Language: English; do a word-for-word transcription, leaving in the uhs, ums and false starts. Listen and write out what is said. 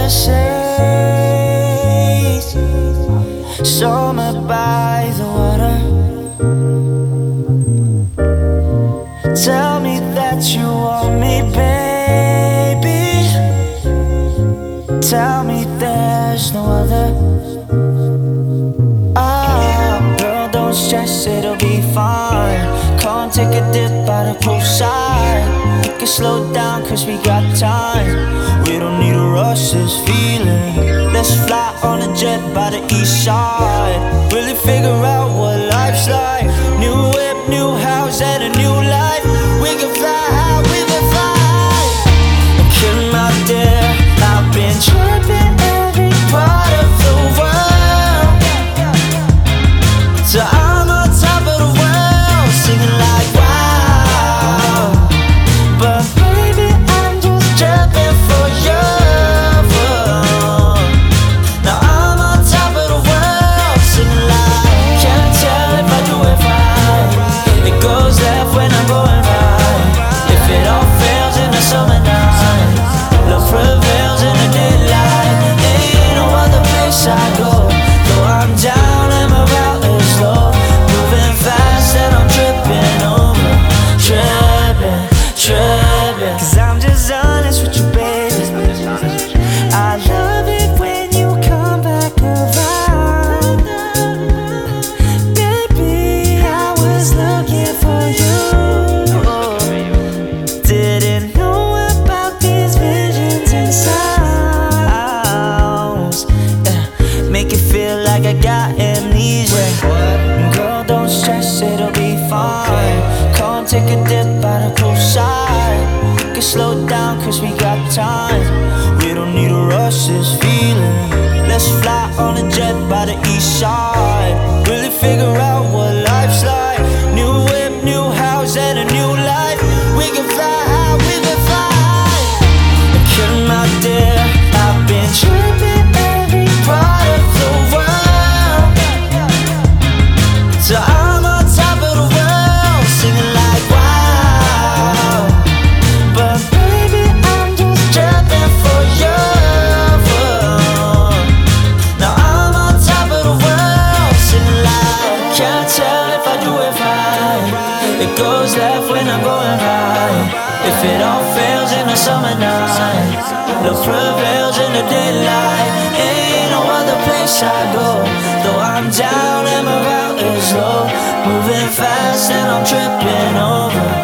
the shades, summer by the water. Tell me that you want me, baby. Tell me there's no other. Ah, girl, don't stress, it'll be fine. Come take a dip by the poolside. We can slow down cause we got time. We don't need to rush this feeling. Let's fly on a jet by the east side. Really figure out what life's like. New whip, new house, and a new life. We can fly high, we can fly high. Kill my dear, I've been tripping every part of the world. So I'm on top of the world, singing like wow. But baby, I'm just tripping for you. Now I'm on top of the world, singing like can't tell if I do it right. It goes left when I'm going right. If it all fails in the summer night, love prevails in the daylight. Ain't no other place I go. Though I'm down and my route is low, moving fast and I'm tripping over. Tripping, tripping. Cause I'm just honest with you, baby. I love it when you come back around. Baby, I was looking for you. Didn't know about these visions and sounds. Yeah, make it feel like I got amnesia. Girl, don't stress, it'll be fine. Come take a dip by the poolside. We can slow down cause we got time. We don't need to rush this feeling. Let's fly on a jet by the east side. Really figure out what life's like. New whip, new house, and a new life. We can fly high, we can fly high. Kill my dear, I've been tripping every part of the world. So I'm on top of the world, singing like wow. But baby, I'm just tripping for you. Now I'm on top of the world, singing like can't tell if I do it right. It goes left when I'm going right. If it all fails in the summer night, love prevails in the daylight. Ain't no other place I go. Though I'm down and my route is low, moving fast and I'm tripping over.